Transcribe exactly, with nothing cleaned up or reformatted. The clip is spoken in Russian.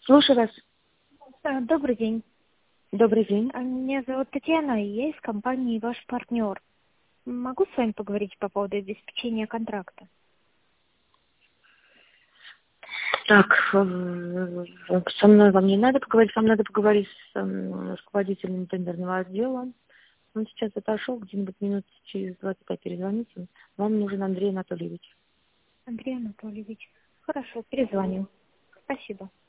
Слушаю вас. А, Добрый день. Добрый день. А, Меня зовут Татьяна, и я из компании «Ваш партнер». Могу с вами поговорить по поводу обеспечения контракта? Так, э, со мной вам не надо поговорить, вам надо поговорить с э, руководителем тендерного отдела. Он сейчас отошел, где-нибудь минут через двадцать пять перезвоните. Вам нужен Андрей Анатольевич. Андрей Анатольевич. Хорошо, перезвоню. Спасибо.